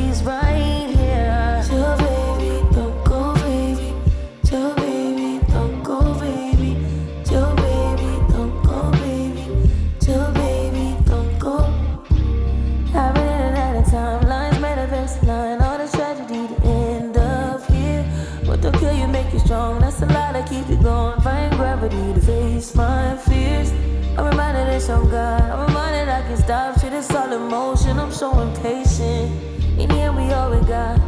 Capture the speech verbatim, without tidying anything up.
he's right here. Chill, baby, don't go, baby. Chill, baby, don't go, baby. Chill, baby, don't go, baby. Chill, baby, don't go. Happening at a timelines, metaverse line, all the tragedy to end up here. What don't kill you make you strong, that's a lie that keep you going. Find gravity to face my fears. I'm reminded it's on God, I'm reminded I can stop shit, it's all emotion. I'm so impatient, in the end we all we got.